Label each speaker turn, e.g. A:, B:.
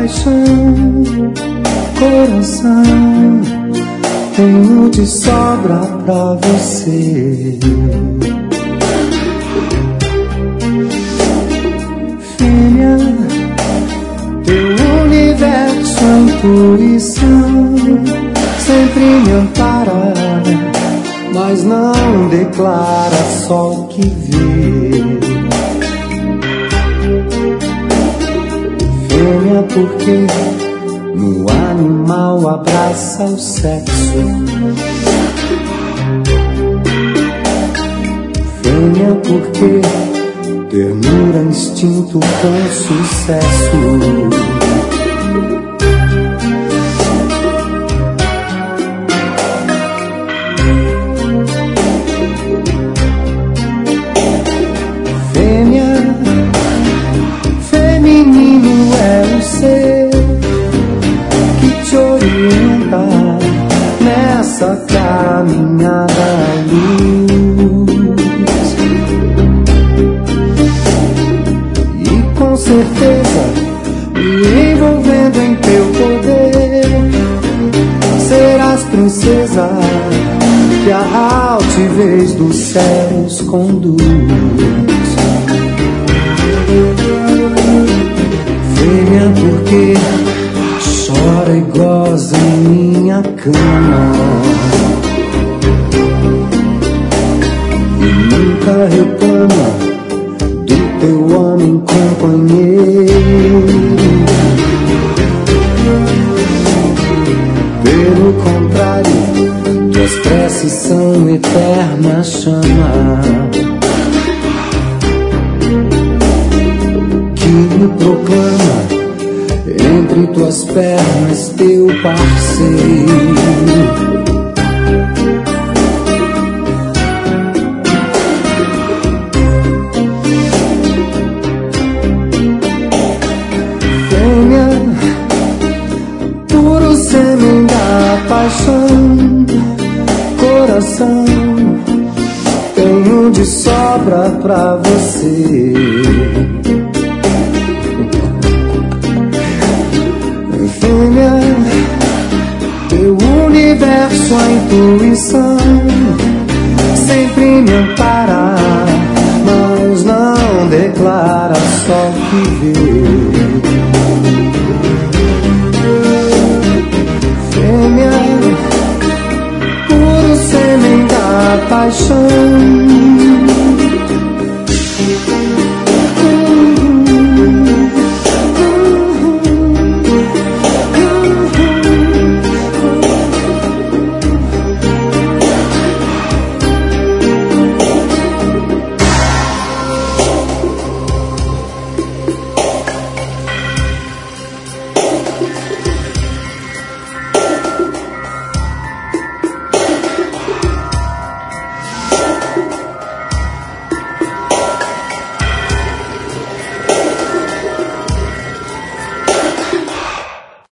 A: paixão. Coração, tenho de sobra pra você. Fêmea, teu universo, intuição sempre me ampara, mas não declara só o que vê. Fêmea, porque no animal abraça o sexo. Fêmea, porque ternura, instinto com sucesso. Feminino é o ser que te orienta nessa caminhada à luz. E com certeza, me envolvendo em teu poder, serás princesa que a altivez dos céus conduz. Fêmea, porque chora e goza em minha cama e nunca reclama do teu homem companheiro. Pelo contrário, tuas preces são eterna chama que me proclama entre tuas pernas teu parceiro. Fêmea, puro sêmen da paixão. Coração, tenho de sobra pra você. Fêmea, teu universo, a intuição sempre me ampara, mas não declara só o que vê. Fêmea, puro sêmen da paixão.